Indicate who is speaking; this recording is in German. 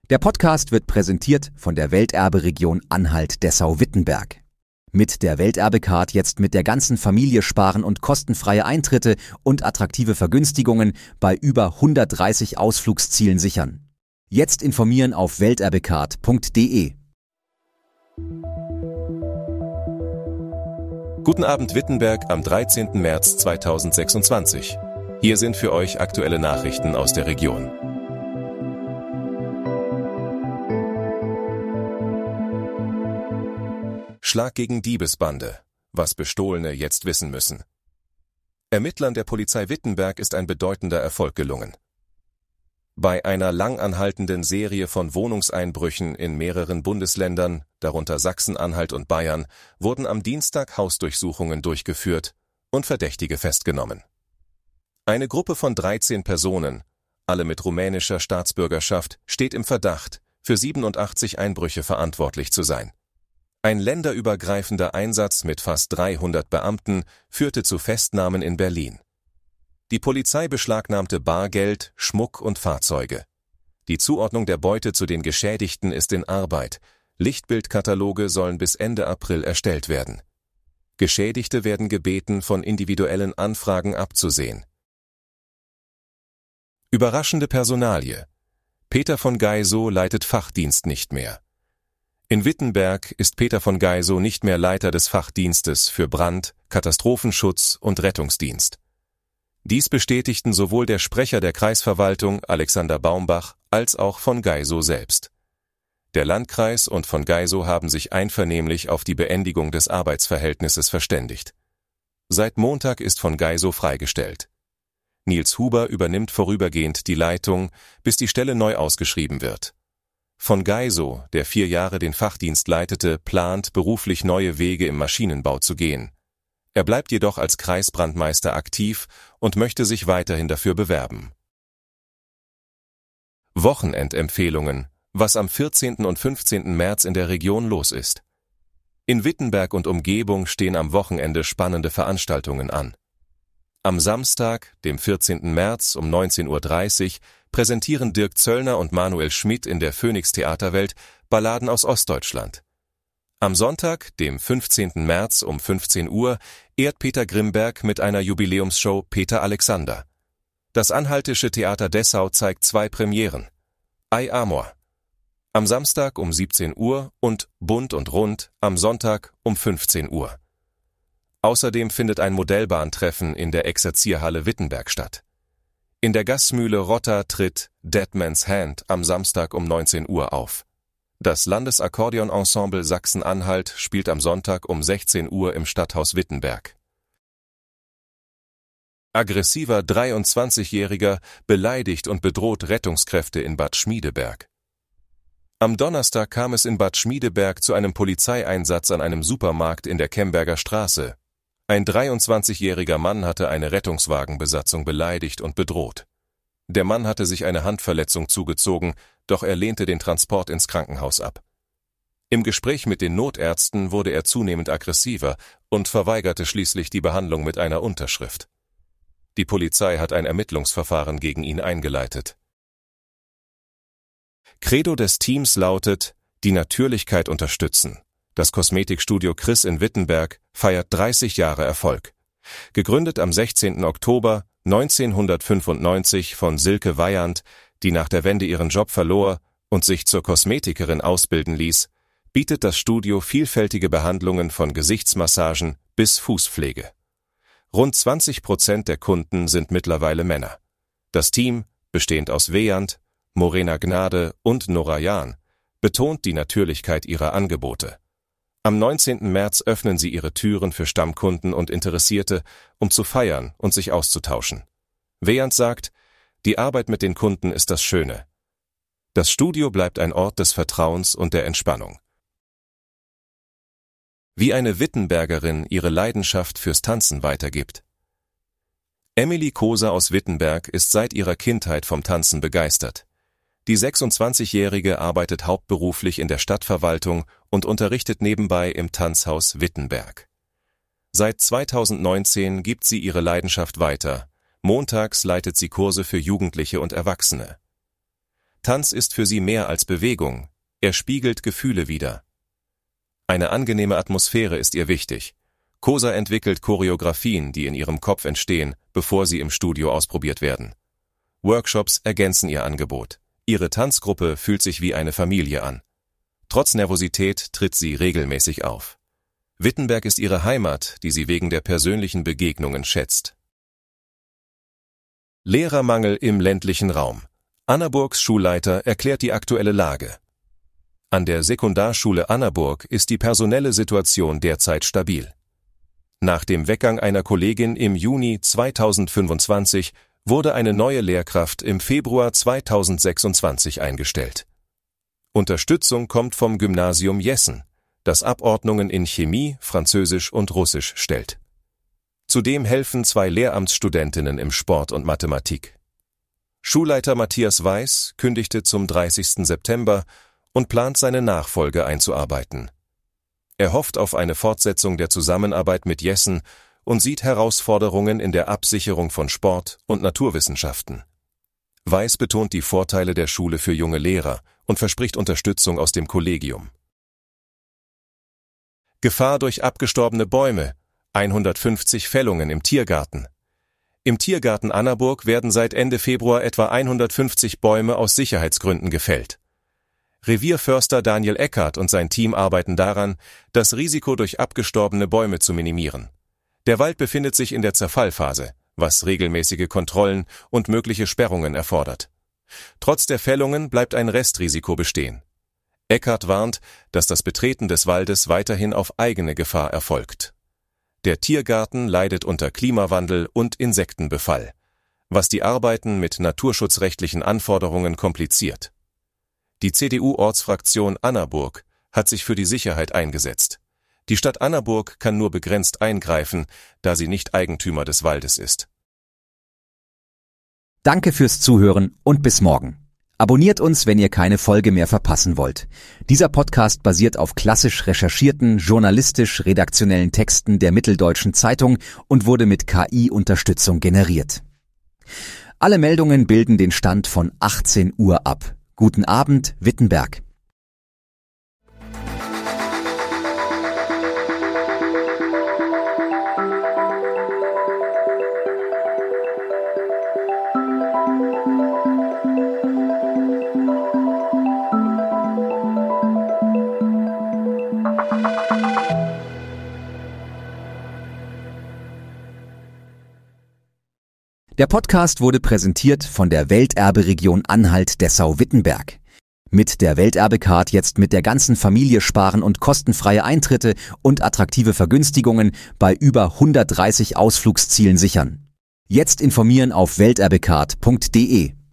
Speaker 1: Der Podcast wird präsentiert von der Welterbe-Region Anhalt-Dessau-Wittenberg. Mit der Welterbe-Card jetzt mit der ganzen Familie sparen und kostenfreie Eintritte und attraktive Vergünstigungen bei über 130 Ausflugszielen sichern. Jetzt informieren auf welterbecard.de.
Speaker 2: Guten Abend Wittenberg am 13. März 2026. Hier sind für euch aktuelle Nachrichten aus der Region. Schlag gegen Diebesbande. Was Bestohlene jetzt wissen müssen. Ermittlern der Polizei Wittenberg ist ein bedeutender Erfolg gelungen. Bei einer lang anhaltenden Serie von Wohnungseinbrüchen in mehreren Bundesländern, darunter Sachsen-Anhalt und Bayern, wurden am Dienstag Hausdurchsuchungen durchgeführt und Verdächtige festgenommen. Eine Gruppe von 13 Personen, alle mit rumänischer Staatsbürgerschaft, steht im Verdacht, für 87 Einbrüche verantwortlich zu sein. Ein länderübergreifender Einsatz mit fast 300 Beamten führte zu Festnahmen in Berlin. Die Polizei beschlagnahmte Bargeld, Schmuck und Fahrzeuge. Die Zuordnung der Beute zu den Geschädigten ist in Arbeit. Lichtbildkataloge sollen bis Ende April erstellt werden. Geschädigte werden gebeten, von individuellen Anfragen abzusehen. Überraschende Personalie. Peter von Geisow leitet Fachdienst nicht mehr. In Wittenberg ist Peter von Geisow nicht mehr Leiter des Fachdienstes für Brand-, Katastrophenschutz und Rettungsdienst. Dies bestätigten sowohl der Sprecher der Kreisverwaltung, Alexander Baumbach, als auch von Geisow selbst. Der Landkreis und von Geisow haben sich einvernehmlich auf die Beendigung des Arbeitsverhältnisses verständigt. Seit Montag ist von Geisow freigestellt. Nils Huber übernimmt vorübergehend die Leitung, bis die Stelle neu ausgeschrieben wird. Von Geisow, der 4 Jahre den Fachdienst leitete, plant, beruflich neue Wege im Maschinenbau zu gehen. Er bleibt jedoch als Kreisbrandmeister aktiv und möchte sich weiterhin dafür bewerben. Wochenendempfehlungen, was am 14. und 15. März in der Region los ist. In Wittenberg und Umgebung stehen am Wochenende spannende Veranstaltungen an. Am Samstag, dem 14. März um 19:30 Uhr, präsentieren Dirk Zöllner und Manuel Schmidt in der Phoenix Theaterwelt Balladen aus Ostdeutschland. Am Sonntag, dem 15. März um 15 Uhr, ehrt Peter Grimberg mit einer Jubiläumsshow Peter Alexander. Das Anhaltische Theater Dessau zeigt 2 Premieren. Ei Amor am Samstag um 17 Uhr und Bunt und Rund am Sonntag um 15 Uhr. Außerdem findet ein Modellbahntreffen in der Exerzierhalle Wittenberg statt. In der Gasmühle Rotter tritt Dead Man's Hand am Samstag um 19 Uhr auf. Das Landesakkordeonensemble Sachsen-Anhalt spielt am Sonntag um 16 Uhr im Stadthaus Wittenberg. Aggressiver 23-Jähriger beleidigt und bedroht Rettungskräfte in Bad Schmiedeberg. Am Donnerstag kam es in Bad Schmiedeberg zu einem Polizeieinsatz an einem Supermarkt in der Kemberger Straße. Ein 23-jähriger Mann hatte eine Rettungswagenbesatzung beleidigt und bedroht. Der Mann hatte sich eine Handverletzung zugezogen, doch er lehnte den Transport ins Krankenhaus ab. Im Gespräch mit den Notärzten wurde er zunehmend aggressiver und verweigerte schließlich die Behandlung mit einer Unterschrift. Die Polizei hat ein Ermittlungsverfahren gegen ihn eingeleitet. Credo des Teams lautet: die Natürlichkeit unterstützen. Das Kosmetikstudio Chris in Wittenberg feiert 30 Jahre Erfolg. Gegründet am 16. Oktober 1995 von Silke Weyand, die nach der Wende ihren Job verlor und sich zur Kosmetikerin ausbilden ließ, bietet das Studio vielfältige Behandlungen von Gesichtsmassagen bis Fußpflege. Rund 20% der Kunden sind mittlerweile Männer. Das Team, bestehend aus Weyand, Morena Gnade und Nora Jahn, betont die Natürlichkeit ihrer Angebote. Am 19. März öffnen sie ihre Türen für Stammkunden und Interessierte, um zu feiern und sich auszutauschen. Weyand sagt: die Arbeit mit den Kunden ist das Schöne. Das Studio bleibt ein Ort des Vertrauens und der Entspannung. Wie eine Wittenbergerin ihre Leidenschaft fürs Tanzen weitergibt. Emily Koser aus Wittenberg ist seit ihrer Kindheit vom Tanzen begeistert. Die 26-Jährige arbeitet hauptberuflich in der Stadtverwaltung und unterrichtet nebenbei im Tanzhaus Wittenberg. Seit 2019 gibt sie ihre Leidenschaft weiter. Montags leitet sie Kurse für Jugendliche und Erwachsene. Tanz ist für sie mehr als Bewegung, er spiegelt Gefühle wider. Eine angenehme Atmosphäre ist ihr wichtig. Kosa entwickelt Choreografien, die in ihrem Kopf entstehen, bevor sie im Studio ausprobiert werden. Workshops ergänzen ihr Angebot. Ihre Tanzgruppe fühlt sich wie eine Familie an. Trotz Nervosität tritt sie regelmäßig auf. Wittenberg ist ihre Heimat, die sie wegen der persönlichen Begegnungen schätzt. Lehrermangel im ländlichen Raum. Annaburgs Schulleiter erklärt die aktuelle Lage. An der Sekundarschule Annaburg ist die personelle Situation derzeit stabil. Nach dem Weggang einer Kollegin im Juni 2025 wurde eine neue Lehrkraft im Februar 2026 eingestellt. Unterstützung kommt vom Gymnasium Jessen, das Abordnungen in Chemie, Französisch und Russisch stellt. Zudem helfen 2 Lehramtsstudentinnen im Sport und Mathematik. Schulleiter Matthias Weiß kündigte zum 30. September und plant, seine Nachfolge einzuarbeiten. Er hofft auf eine Fortsetzung der Zusammenarbeit mit Jessen und sieht Herausforderungen in der Absicherung von Sport und Naturwissenschaften. Weiß betont die Vorteile der Schule für junge Lehrer und verspricht Unterstützung aus dem Kollegium. Gefahr durch abgestorbene Bäume, 150 Fällungen im Tiergarten. Im Tiergarten Annaburg werden seit Ende Februar etwa 150 Bäume aus Sicherheitsgründen gefällt. Revierförster Daniel Eckert und sein Team arbeiten daran, das Risiko durch abgestorbene Bäume zu minimieren. Der Wald befindet sich in der Zerfallphase, was regelmäßige Kontrollen und mögliche Sperrungen erfordert. Trotz der Fällungen bleibt ein Restrisiko bestehen. Eckert warnt, dass das Betreten des Waldes weiterhin auf eigene Gefahr erfolgt. Der Tiergarten leidet unter Klimawandel und Insektenbefall, was die Arbeiten mit naturschutzrechtlichen Anforderungen kompliziert. Die CDU-Ortsfraktion Annaburg hat sich für die Sicherheit eingesetzt. Die Stadt Annaburg kann nur begrenzt eingreifen, da sie nicht Eigentümer des Waldes ist.
Speaker 1: Danke fürs Zuhören und bis morgen. Abonniert uns, wenn ihr keine Folge mehr verpassen wollt. Dieser Podcast basiert auf klassisch recherchierten, journalistisch-redaktionellen Texten der Mitteldeutschen Zeitung und wurde mit KI-Unterstützung generiert. Alle Meldungen bilden den Stand von 18 Uhr ab. Guten Abend, Wittenberg. Der Podcast wurde präsentiert von der Welterberegion Anhalt-Dessau-Wittenberg. Mit der Welterbecard jetzt mit der ganzen Familie sparen und kostenfreie Eintritte und attraktive Vergünstigungen bei über 130 Ausflugszielen sichern. Jetzt informieren auf welterbecard.de.